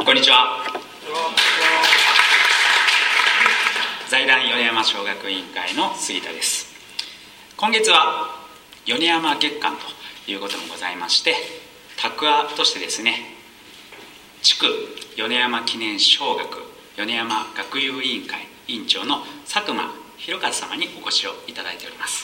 こんにちは。財団米山小学委員会の杉田です。今月は米山月間ということもございまして、拓阿としてですね、地区米山記念小学米山学友委員会委員長の佐久間博和様にお越しをいただいております。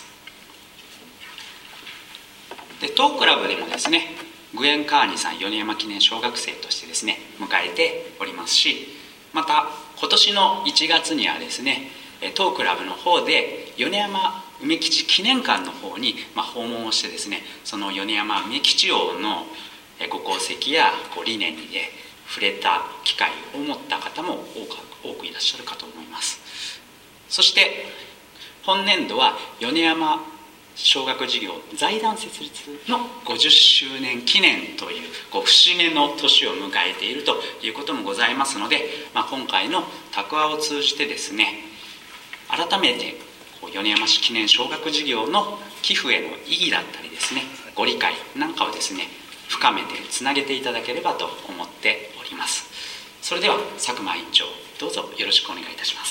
で当クラブでもですね、グエン・カーニさん米山記念小学生としてですね迎えておりますし、また今年の1月にはですね、当クラブの方で米山梅吉記念館の方に訪問をしてですね、その米山梅吉王のご功績や理念に触れた機会を持った方も多くいらっしゃるかと思います。そして本年度は米山小学事業財団設立の50周年記念という節目の年を迎えているということもございますので、今回の拓阿を通じてですね、改めて米山市記念小学事業の寄付への意義だったりですね、ご理解なんかをですね深めてつなげていただければと思っております。それでは佐久間委員長、どうぞよろしくお願いいたします。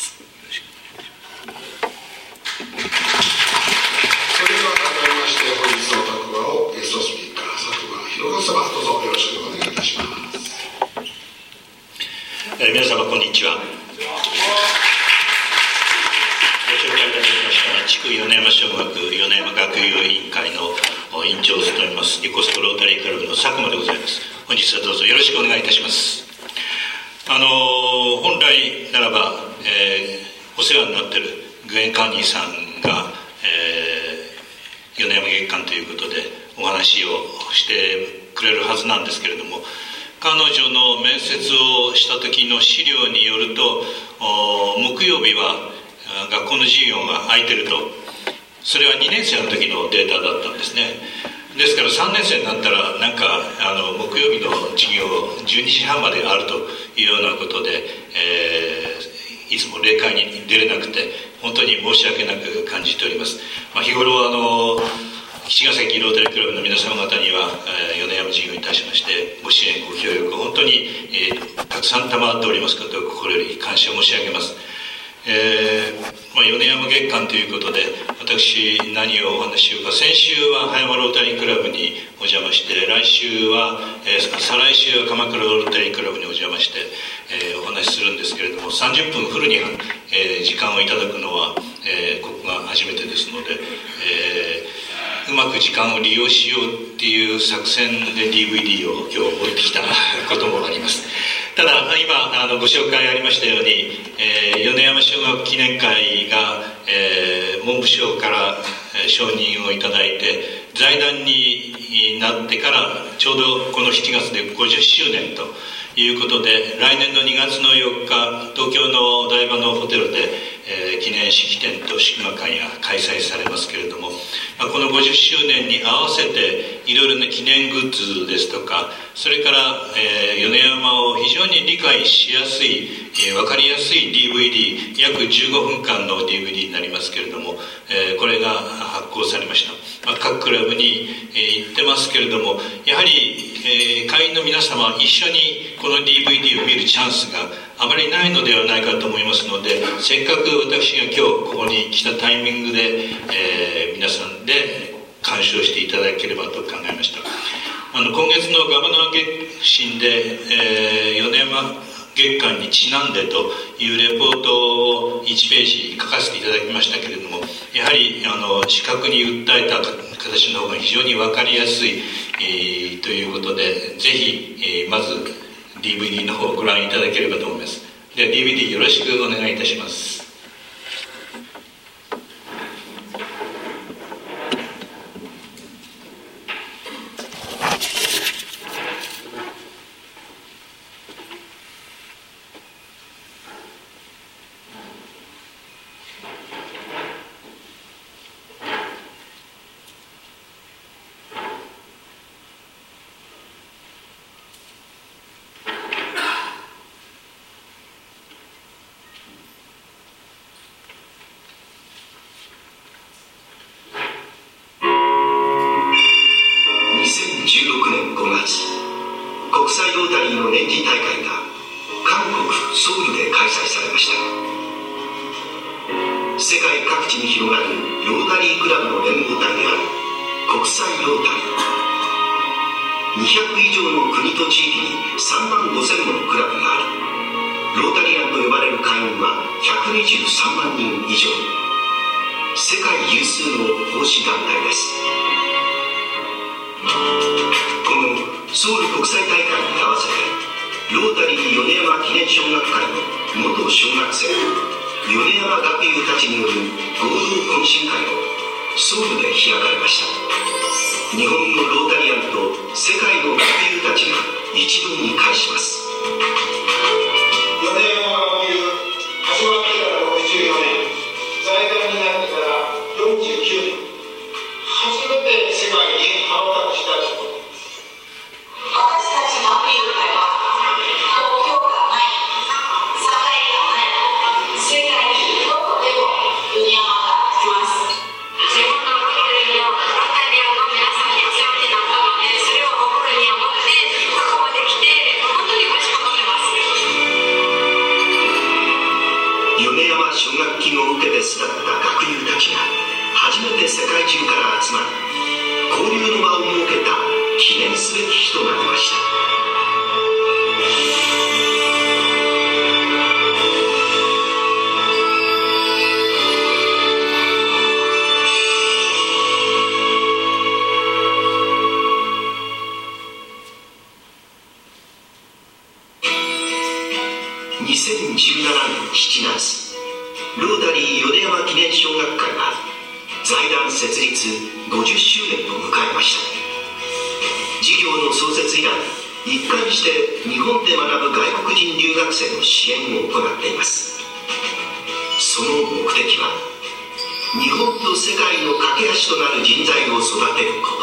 それでは改めまして本日の拓阿をゲストスピーカー佐久間博和様、どうぞよろしくお願いいたします。 皆様こんにちは。ご紹介いただきました地区米山小学米山学友委員会の委員長を務めます横須賀ロータリークラブの佐久間でございます。本日はどうぞよろしくお願いいたします。本来ならば、お世話になっているグエン・カーニーさんが、米山月間ということでお話をしてくれるはずなんですけれども、彼女の面接をした時の資料によると、木曜日は学校の授業が空いてると。それは2年生の時のデータだったんですね。ですから3年生になったら木曜日の授業12時半まであるというようなことで、いつも例会に出れなくて本当に申し訳なく感じております。日頃茅ヶ崎ロータリークラブの皆様方には、米山事業に対しましてご支援ご協力本当に、たくさん賜っておりますことを心より感謝申し上げます。米山月間ということで私何をお話ししようか。先週は葉山ロータリークラブにお邪魔して、来週は、再来週は鎌倉ロータリークラブにお邪魔して、お話しするんですけれども、30分フルに、時間をいただくのは、ここが初めてですので、うまく時間を利用しようっていう作戦で DVD を今日置いてきたこともあります。ただ今ご紹介ありましたように、米山小学記念会が、文部省から承認をいただいて財団になってからちょうどこの7月で50周年ということで、来年の2月の4日東京のお台場のホテルで、記念式典と祝賀会が開催されますけれども、この50周年に合わせていろいろな記念グッズですとか、それから、米山を非常に理解しやすい、分かりやすい DVD 約15分間の DVD になりますけれども、これが発行されました。各クラブに、行ってますけれども、やはり、会員の皆様一緒にこの DVD を見るチャンスがあまりないのではないかと思いますので、せっかく私が今日ここに来たタイミングで、皆さんで鑑賞していただければと考えました。今月のガバナー月診で、米山月間にちなんでというレポートを1ページ書かせていただきましたけれども、やはり視覚に訴えた形の方が非常に分かりやすい、ということで、ぜひ、まず DVD の方をご覧いただければと思います。では DVD よろしくお願いいたします。 ソウルで開催されました。世界各地に広がるロータリークラブの連合体である国際ロータリー。200以上の国と地域に3万5,000ものクラブがあり、ロータリアンと呼ばれる会員は123万人以上。世界有数の奉仕団体です。このソウル国際大会に合わせて、ロータリー米山記念小学会の元小学生米山学友たちによる合同懇親会をソウルで開かれました。日本のロータリアンと世界の学友たちが一堂に会します。 米山学友始まってから64年、財団になってから49年、初めて世界に羽ばたきした人。 私たちの学友会は東京がない、境がない、世界にどこでも米山が来ます。日本のロータリアンの皆さんにお世話になったので、それを心に思ってここまで来て本当に嬉しく思ってます。 米山奨学金を受けて巣立った学友たちが初めて世界中から集まり、交流の場を設けた記念すべき日となりました。2017年7月、ロータリー米山記念小学会は財団設立50周年を迎えました。事業の創設以来、一貫して日本で学ぶ外国人留学生の支援を行っています。その目的は、日本と世界の架け橋となる人材を育てること。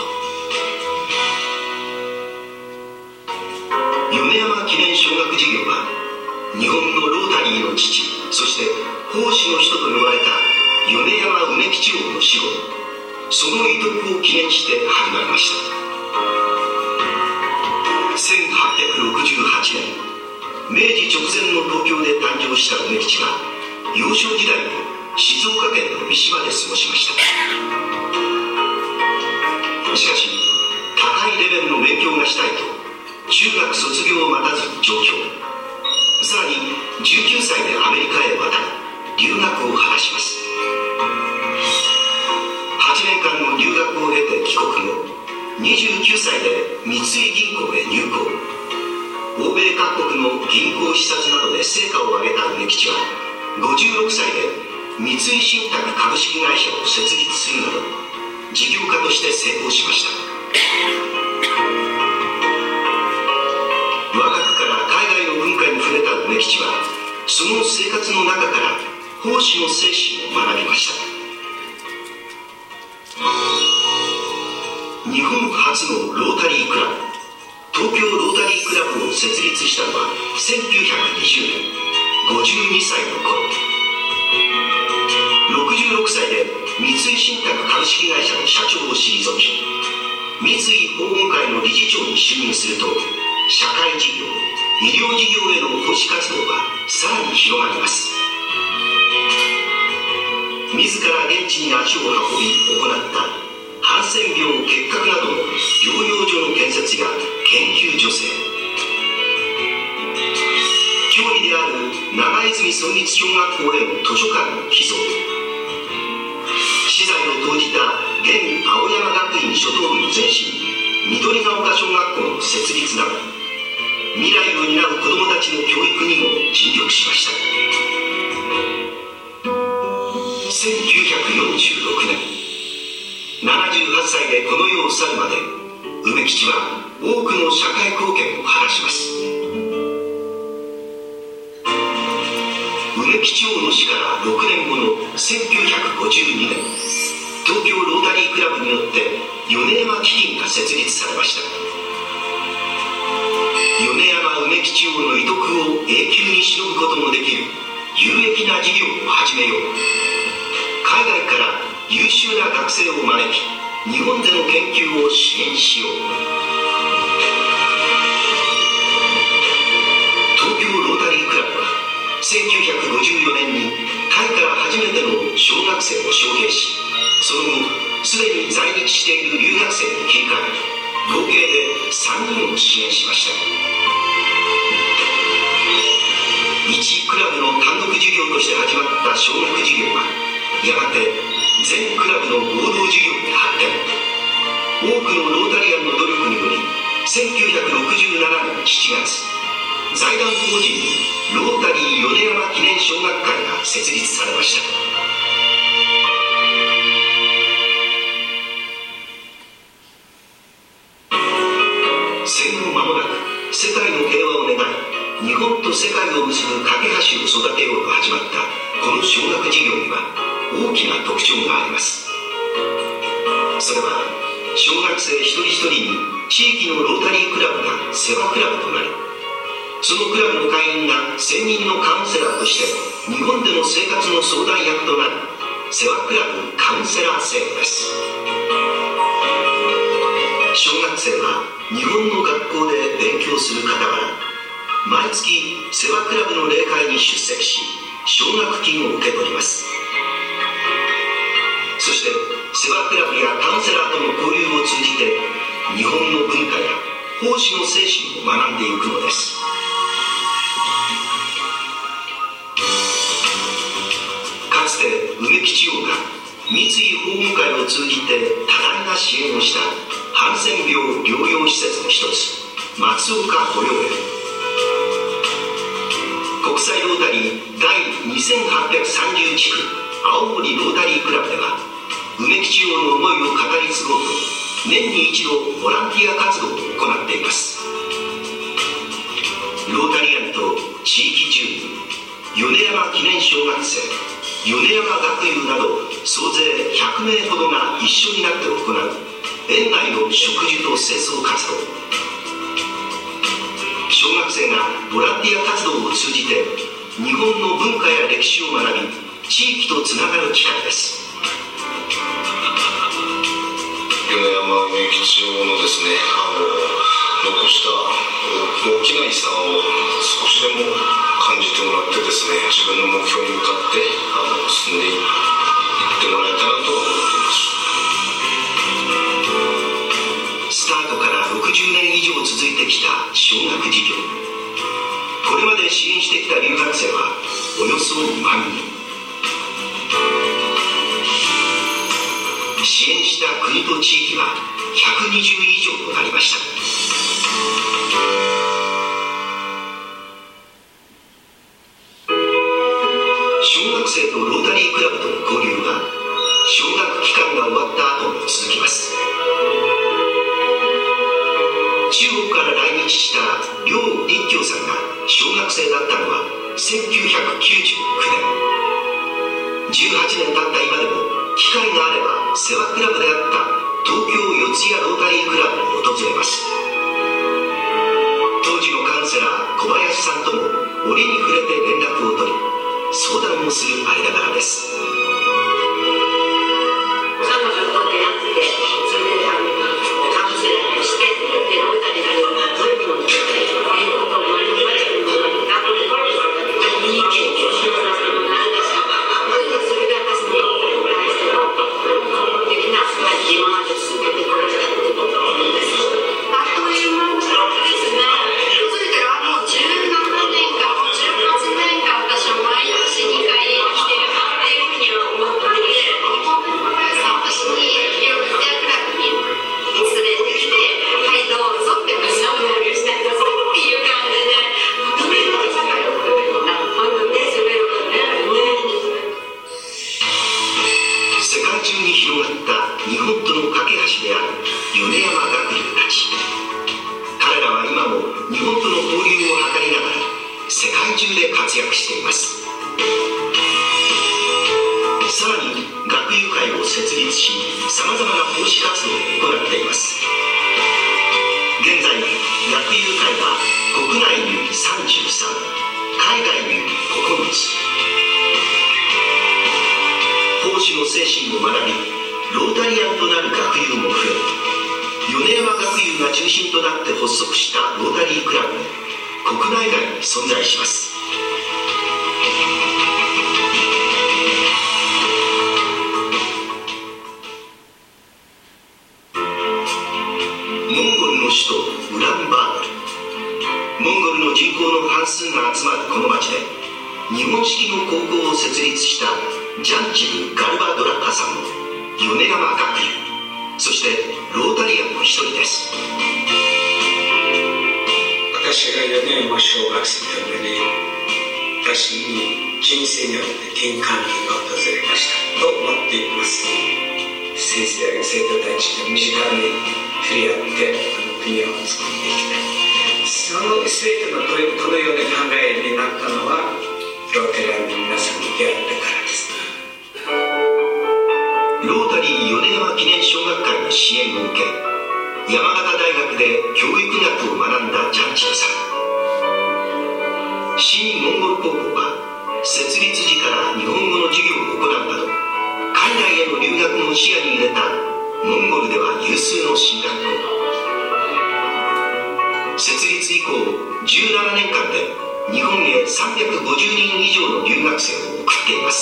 米山記念小学事業は、日本のロータリーの父、そして奉仕の人と呼ばれた米山梅吉王の死後、その遺徳を記念して始まりました。1868年、明治直前の東京で誕生した梅吉は、幼少時代を静岡県の三島で過ごしました。しかし、高いレベルの勉強がしたいと、中学卒業を待たずに上京。さらに19歳でアメリカへ渡り、留学を果たします。8年間の留学を経て帰国後、29歳で三井銀行へ入行。欧米各国の銀行視察などで成果を上げた梅吉は、56歳で三井信託株式会社を設立するなど、事業家として成功しました。若くから海外の文化に触れた梅吉は、その生活の中から奉仕の精神を学びました。日本初のロータリークラブ、東京ロータリークラブを設立したのは1920年、52歳の頃。66歳で三井信託株式会社の社長を退き、三井訪問会の理事長に就任すると、社会事業、医療事業への奉仕活動はさらに広がります。自ら現地に足を運び行ったハンセン病結核などの療養所の建設や研究助成、郷里である長泉村立小学校への図書館の寄贈、私財を投じた現青山学院初等部の前身緑ヶ丘小学校の設立など、未来を担う子どもたちの教育にも尽力しました。1946年、78歳でこの世を去るまで、梅吉は多くの社会貢献を果たします。梅吉王の死から6年後の1952年、東京ロータリークラブによって米山基金が設立されました。米山梅吉王の遺徳を永久にしのぐこともできる有益な事業を始めよう。海外から優秀な学生を招き、日本での研究を支援しよう。東京ロータリークラブはしている留学生に切り替え、合計で3人を支援しました。1クラブの単独事業として始まった奨学事業はやがて全クラブの合同事業に発展。多くのロータリアンの努力により1967年7月、財団法人ロータリー米山記念小学会が設立されました。戦後間もなく世界の平和を願い、日本と世界を結ぶ架け橋を育てようと始まったこの小学事業には大きな特徴があります。それは小学生一人一人に地域のロータリークラブが世話クラブとなり、そのクラブの会員が専任のカウンセラーとして日本での生活の相談役となる世話クラブカウンセラー制度です。小学生は日本の学校で勉強する傍ら、毎月世話クラブの例会に出席し、奨学金を受け取ります。そして世話クラブやカウンセラーとの交流を通じて日本の文化や奉仕の精神を学んでいくのです。かつて梅吉王が三井法務会を通じて多大な支援をしたハンセン病療養施設の一つ、松岡保養園。国際ロータリー第2830地区青森ロータリークラブでは、梅吉王の思いを語り継ごうと年に一度ボランティア活動を行っています。ロータリアンと地域住民、米山記念小学生、米山学友など総勢100名ほどが一緒になって行う園内の植樹と清掃活動。小学生がボランティア活動を通じて日本の文化や歴史を学び、地域とつながる機会です。 米山梅吉王のですね、残した大きな遺産を少しでも感じてもらってですね、自分の目標に向かって進んでいってもらえたらと思っています。 スタートから60年以上続いてきた小学事業。これまで支援してきた留学生はおよそ2万人。支援した国と地域は120以上となりました。小学生とロータリークラブとの交流は小学期間が終わった後も続きます。中国から来日した梁一強さんが小学生だったのは1999年。18年経った今でも機会があれば世話クラブであった東京四谷ロータリークラブに訪れます。当時のカウンセラー小林さんとも折に触れて連絡を取り、相談をする間柄です。 彼女と出会って、それでカウンセラーをして、でロータリーがどういうものかということを学びましたのが、コミュニケーションをするのがあるんですが、それが私の対しての根本的な今まで続けてこられたということです。あっという間ですね。それからもう17年か18年間私は毎年2回来てるなっていうふうには思っていて、私にヨーロッパクラブに連れてきて、はいどうぞってみんなを交流してくださいっていう感じで、とても仲良く本当に滑ることになるね。 世界中に広がった日本との架け橋である米山学友たち。彼らは今も日本との交流を図りながら世界中で活躍しています。さらに学友会を設立し、さまざまな奉仕活動を行っています。現在学友会は国内に33、海外に9つ。奉仕の精神を学び、ロータリアンとなる学友も増え、米山学友が中心となって発足したロータリークラブも国内外に存在します。 人口の半数が集まるこの町で日本式の高校を設立したジャンチブ・ガルバドラッハさんの米山学友、そしてロータリアンの一人です。 私が米山小学生となり、私に人生において転換期が訪れましたと思っています。先生や生徒たちと身近に触れ合って国を作っていきたい。その生徒のこのような考えになったのはロータリアンの皆さんに出会ったからです。 ロータリー米山記念小学会の支援を受け、山形大学で教育学を学んだジャンチルさん。新モンゴル高校は設立時から日本語の授業を行うなど、海外への留学も視野に入れたモンゴルでは有数の進学校。設立以降17年間で日本へ350人以上の留学生を送っています。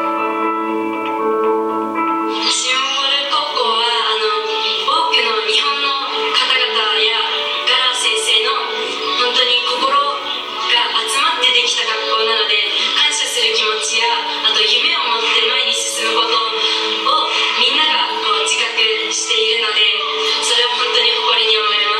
新モンゴル高校は多くの日本の方々やガラ先生の本当に心が集まってできた学校なので、感謝する気持ちやあと夢を持って前に進むことをみんなが自覚しているので、それを本当に誇りに思います。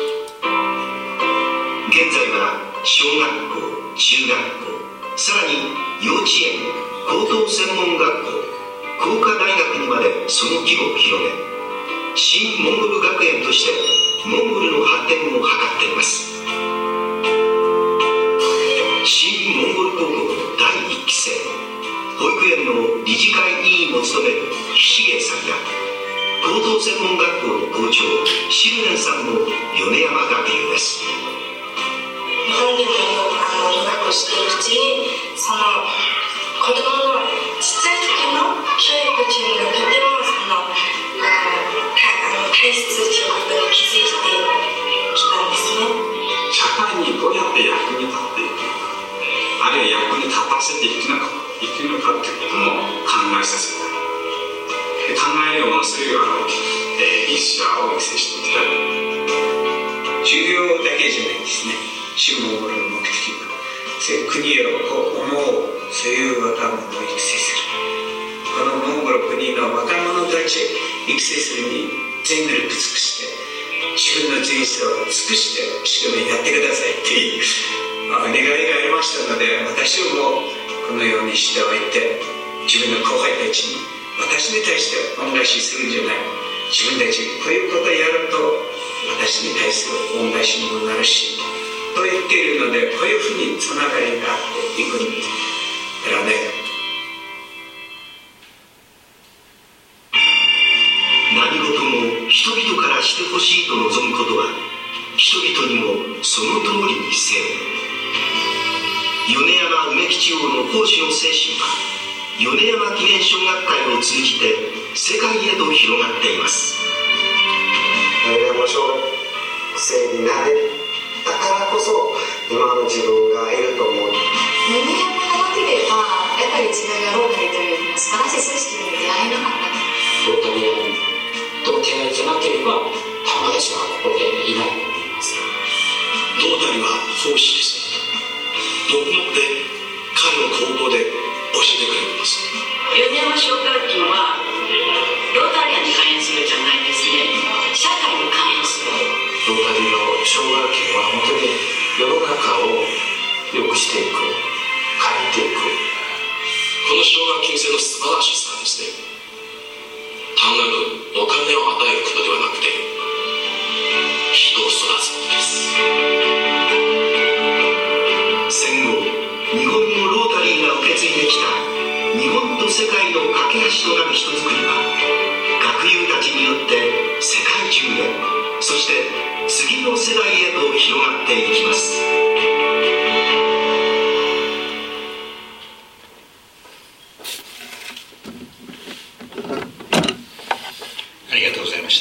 現在は小学校、中学校、さらに幼稚園、高等専門学校、工科大学にまでその規模を広げ、新モンゴル学園としてモンゴルの発展を図っています。新モンゴル高校の第1期生、保育園の理事会委員を務める岸芸さんや、高等専門学校の校長シルネンさんも米山学友です。 日本にも留学しているうちに、その子供のちっちゃい時の教育というのがとても大切ということに気づいてきたんですね。 社会にどうやって役に立っていくのか、あるいは役に立たせていくのかということも考えさせたい。考えるようなそういうリスナーを育成していきたい。 授業だけじゃないんですね。新モンゴルの目的は国を思う、そういう若者を育成する。このモンゴル国の若者たちを育成するに全力尽くして、自分の人生を尽くして一生懸命やってくださいっていう願いがありましたので、私もこのようにしておいて、自分の後輩たちに私に対して恩返しするんじゃない、自分たちこういうことをやると私に対する恩返しにもなるしと言っているので、こういうふうにつながりがあっていくんだからね。 何事も人々からしてほしいと望むことは、人々にもその通りにせよ。米山梅吉王の奉仕の精神は、米山記念小学会を通じて世界へと広がっています。 米山小学生になれだからこそ今の自分がいると思う。 米山がなければやっぱり自分がロータリーという素晴らしい組織に出会えなかった。 ロータリアンと手がいけなければ友達はここでいないと思います。 ロータリーは奉仕です。黙々で彼の高校で教えてくれるんです。 米山小学校はロータリアンに関連するじゃないですね、社会に関連する。 ロータリーの小学校は本当に世の中を良くしていく、変えていく。 この奨学金制の素晴らしさはですね、単なるお金を与えることではなくて、人を育つことです。 戦後、日本のロータリーが受け継いできた日本と世界の架け橋となる人づくりは、学友たちによって世界中へ、そして次の世代へと広がっていきます。 ありがとうございました。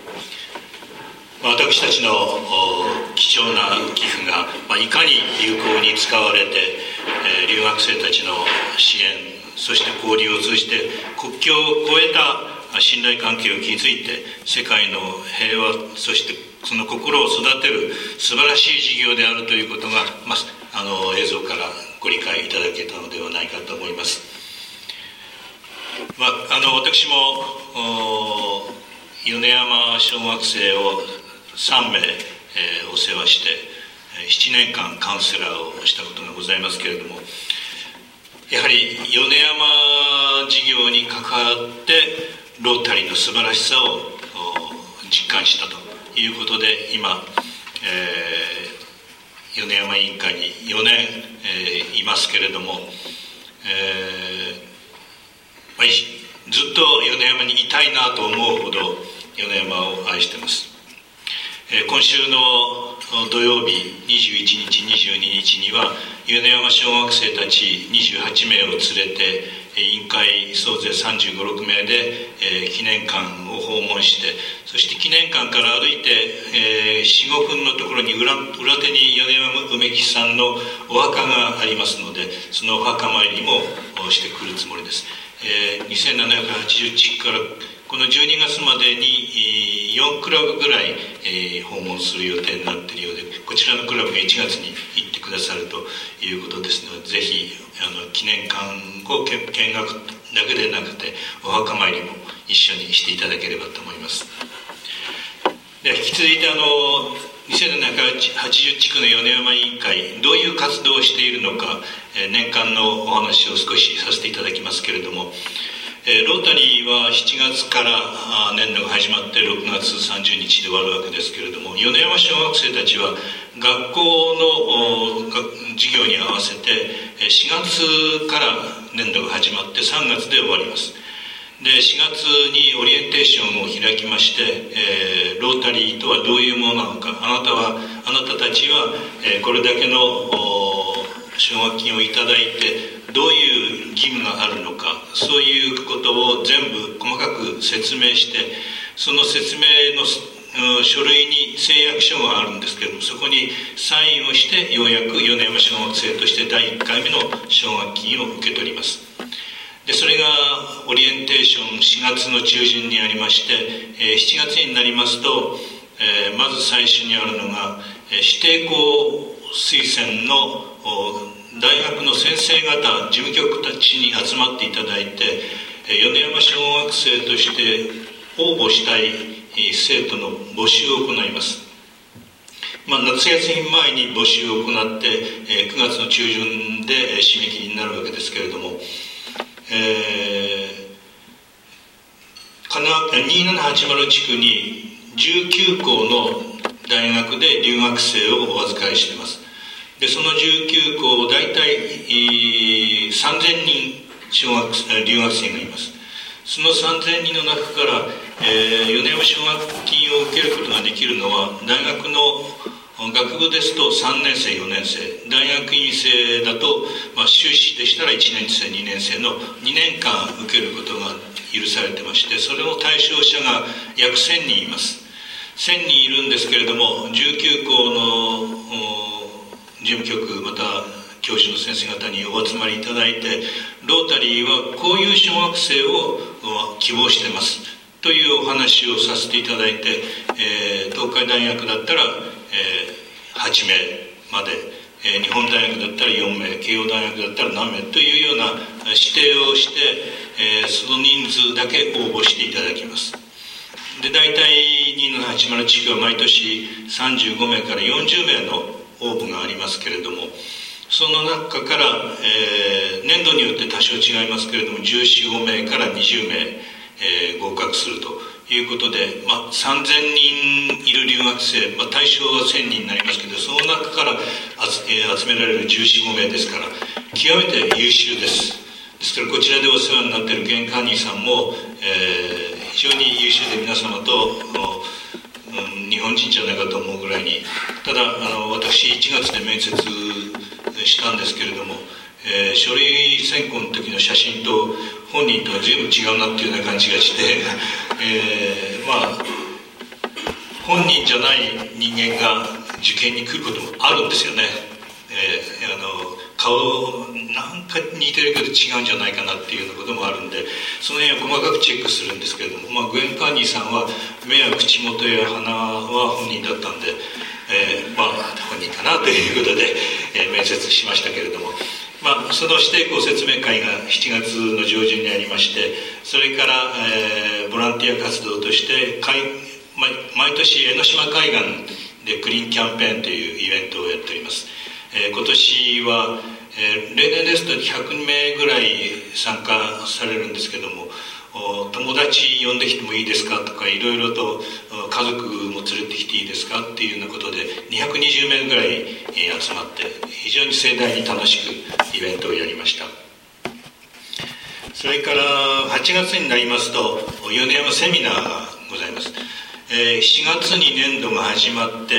私たちの貴重な寄付がいかに有効に使われて、留学生たちの支援、そして交流を通じて国境を越えた信頼関係を築いて世界の平和、そしてその心を育てる素晴らしい事業であるということが、映像からご理解いただけたのではないかと思います。私も米山小学生を3名、お世話して7年間カウンセラーをしたことがございますけれども、やはり米山事業に関わってロータリーの素晴らしさを実感したということで、今、米山委員会に4年、いますけれども、ずっと米山にいたいなと思うほど米山を愛しています。今週の土曜日21日22日には米山小学生たち28名を連れて委員会総勢35、6名で記念館を訪問して、そして記念館から歩いて 4,5 分のところに 裏手に米山梅木さんのお墓がありますので、そのお墓参りもしてくるつもりです。2780地区からこの12月までに4クラブぐらい訪問する予定になっているようで、こちらのクラブが1月に行ってくださるということですので、ぜひ記念館を見学だけでなくてお墓参りも一緒にしていただければと思います。では引き続いて2780地区の米山委員会、どういう活動をしているのか、年間のお話を少しさせていただきますけれども、ロータリーは7月から年度が始まって6月30日で終わるわけですけれども、米山小学生たちは学校の授業に合わせて4月から年度が始まって3月で終わります。で、4月にオリエンテーションを開きまして、ロータリーとはどういうものなのか、あなたたちは、これだけの奨学金をいただいてどういう義務があるのか、そういうことを全部細かく説明して、その説明の書類に誓約書があるんですけれども、そこにサインをしてようやく米山小学生として第1回目の奨学金を受け取ります。で、それがオリエンテーション4月の中旬にありまして、7月になりますと、まず最初にあるのが指定校推薦の大学の先生方、事務局たちに集まっていただいて、米山小学生として応募したい生徒の募集を行います。夏休み前に募集を行って、9月の中旬で締め切りになるわけですけれども、2780地区に19校の大学で留学生をお預かりしています。で、その19校大体3000人留学生がいます。その3000人の中から、米山奨学金を受けることができるのは、大学の学部ですと3年生4年生、大学院生だと、修士でしたら1年生2年生の2年間受けることが許されてまして、それの対象者が約1000人います。1000人いるんですけれども、19校の事務局、また教授の先生方にお集まりいただいて、ロータリーはこういう小学生を希望してますというお話をさせていただいて、東海大学だったら、8名まで、日本大学だったら4名、慶応大学だったら何名というような指定をして、その人数だけ応募していただきます。で、大体2780地区は毎年35名から40名の応募がありますけれども、その中から、年度によって多少違いますけれども、14、5名から20名、合格するということで、3000人いる留学生、対象は1000人になりますけど、その中から集められる14、5名ですから、極めて優秀です。ですから、こちらでお世話になっているゲン・カーニーさんも、非常に優秀で、皆様と日本人じゃないかと思うぐらいに、ただ私1月で面接したんですけれども、書類選考の時の写真と本人とは随分違うなっていうような感じがして、本人じゃない人間が受験に来ることもあるんですよね。顔なんか似てるけど違うんじゃないかなっていうようなこともあるんで、その辺は細かくチェックするんですけれども、グエン・カーニーさんは目や口元や鼻は本人だったんで、本人かなということで、面接しましたけれども、その指定校説明会が7月の上旬にありまして、それから、ボランティア活動として毎年江ノ島海岸でクリーンキャンペーンというイベントをやっております。今年は、例年ですと100名ぐらい参加されるんですけども、友達呼んできてもいいですかとか、いろいろと家族も連れてきていいですかっていうようなことで220名ぐらい集まって非常に盛大に楽しくイベントをやりました。それから8月になりますと米山セミナーがございます。7月に年度が始まって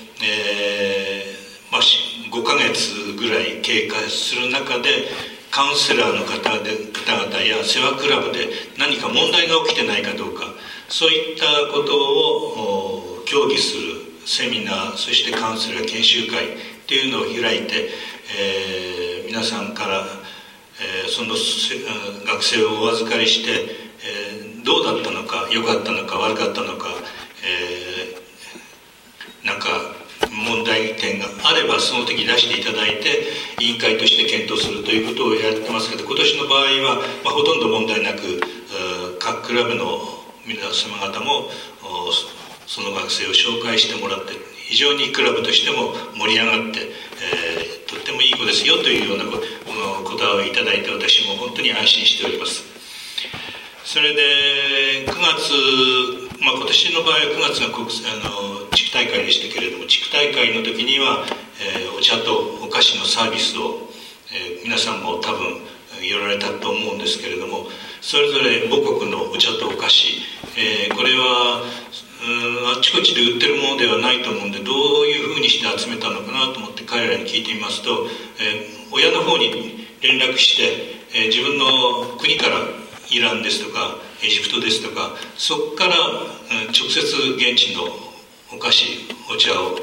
、5ヶ月ぐらい経過する中でカウンセラーの方々や世話クラブで何か問題が起きてないかどうか、そういったことを協議するセミナー、そしてカウンセラー研修会っていうのを開いて、皆さんから、その学生をお預かりして、どうだったのか、良かったのか悪かったのか、なんか問題点があればその時出していただいて委員会として検討するということをやってますけど、今年の場合は、ほとんど問題なく各クラブの皆様方もその学生を紹介してもらって非常にクラブとしても盛り上がって、とってもいい子ですよというような答えをいただいて、私も本当に安心しております。それで9月、今年の場合は9月が地区大会でしたけれども、地区大会の時には、お茶とお菓子のサービスを、皆さんも多分寄られたと思うんですけれども、それぞれ母国のお茶とお菓子、これはあちこちで売ってるものではないと思うんで、どういうふうにして集めたのかなと思って彼らに聞いてみますと、親の方に連絡して、自分の国からイランですとかエジプトですとか、そこから直接現地のお菓子お茶を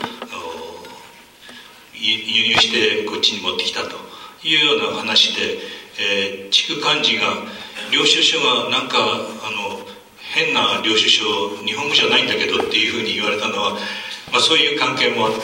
輸入してこっちに持ってきたというような話で、地区幹事が領収書がなんか変な領収書日本語じゃないんだけどっていうふうに言われたのは、そういう関係もあって、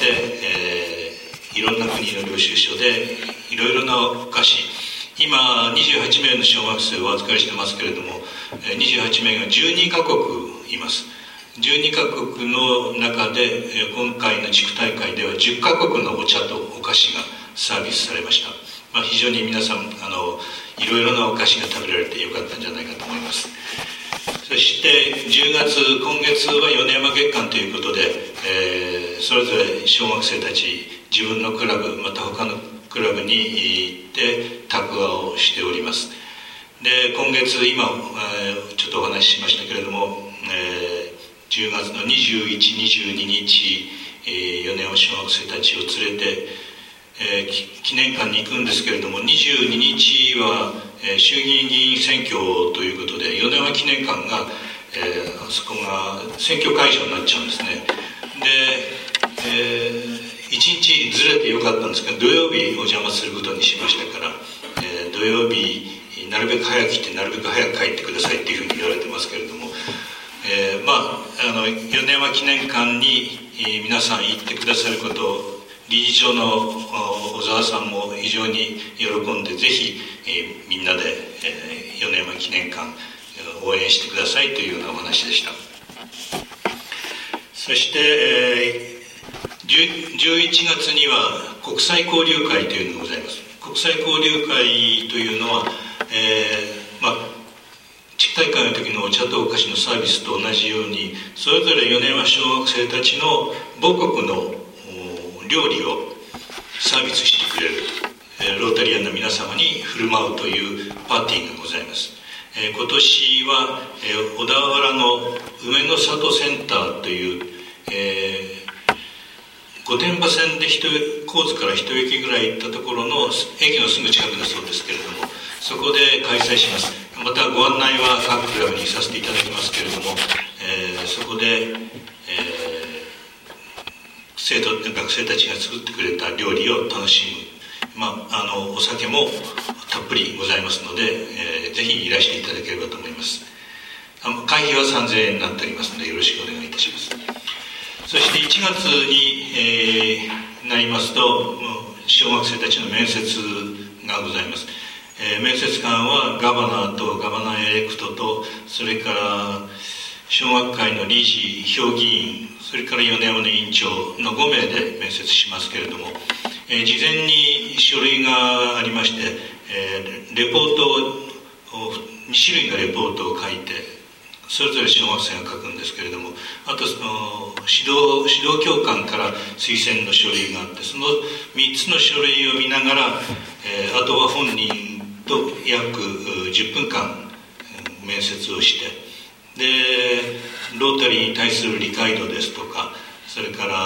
いろんな国の領収書でいろいろなお菓子、今28名の小学生をお預かりしてますけれども、28名が12カ国います。12カ国の中で今回の地区大会では10カ国のお茶とお菓子がサービスされました。非常に皆さんいろいろなお菓子が食べられてよかったんじゃないかと思います。そして10月、今月は米山月間ということで、それぞれ小学生たち自分のクラブまた他のクラブに行って卓話をしております。で今月今、ちょっとお話ししましたけれども、10月の21、22日、米山小学生たちを連れて、記念館に行くんですけれども、22日は、衆議院議員選挙ということで米山記念館が、あそこが選挙会場になっちゃうんですね。で、1日ずれてよかったんですけど土曜日お邪魔することにしましたから、土曜日なるべく早く来てなるべく早く帰ってくださいっていうふうに言われてますけれども、米山記念館に皆さん行ってくださることを理事長の小沢さんも非常に喜んで、ぜひ、みんなで、米山記念館応援してくださいというようなお話でした。そして、11月には国際交流会というのがございます。国際交流会というのは、地区大会の時のお茶とお菓子のサービスと同じように、それぞれ米山小学生たちの母国の料理をサービスしてくれる、ロータリアンの皆様に振る舞うというパーティーがございます。今年は、小田原の梅の里センターという、御殿場線で高津から一駅ぐらい行ったところの駅のすぐ近くだそうですけれども、そこで開催します。またご案内は各クラブにさせていただきますけれども、そこで、学生たちが作ってくれた料理を楽しむ、お酒もたっぷりございますので、ぜひいらしていただければと思います。会費は3000円になっておりますので、よろしくお願いいたします。そして1月に、なりますと、小学生たちの面接がございます。面接官はガバナーとガバナーエレクトと、それから小学会の理事、評議員、それから米山の委員長の5名で面接しますけれども、事前に書類がありまして、レポートを2種類のレポートを書いて、それぞれ小学生が書くんですけれども、あとその指導教官から推薦の書類があって、その3つの書類を見ながら、あとは本人と約10分間面接をして、でロータリーに対する理解度ですとか、それから、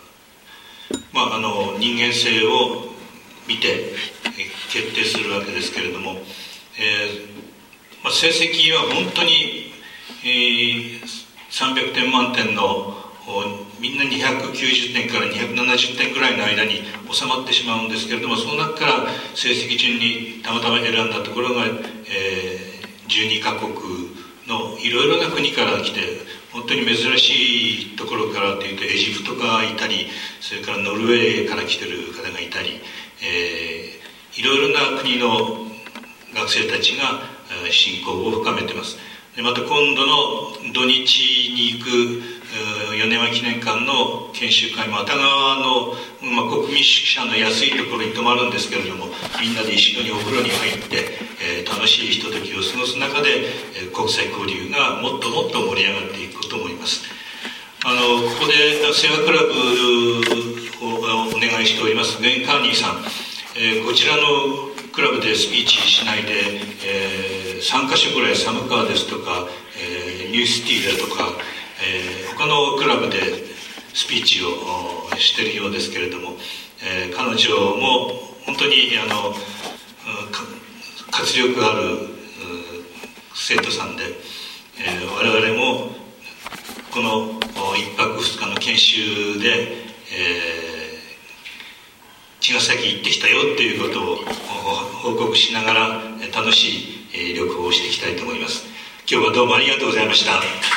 人間性を見て決定するわけですけれども、成績は本当に、300点満点のみんな290点から270点ぐらいの間に収まってしまうんですけれども、その中から成績順にたまたま選んだところが、12カ国のいろいろな国から来て、本当に珍しいところからというとエジプトがいたり、それからノルウェーから来てる方がいたり、いろいろな国の学生たちが親交を深めています。でまた今度の土日に行く米山記念館の研修会も熱川の、国民宿舎の安いところに泊まるんですけれども、みんなで一緒にお風呂に入って、楽しいひとときを過ごす中で、国際交流がもっともっと盛り上がっていくと思います。ここで清和クラブをお願いしておりますグエン・カーニーさん、こちらのクラブでスピーチしないで、3カ所ぐらい寒川ですとか、ニューシティだとか、他のクラブでスピーチをしているようですけれども、彼女も本当に活力ある生徒さんで、我々もこの1泊2日の研修で、茅ヶ崎行ってきたよということを報告しながら楽しい旅行をしていきたいと思います。今日はどうもありがとうございました。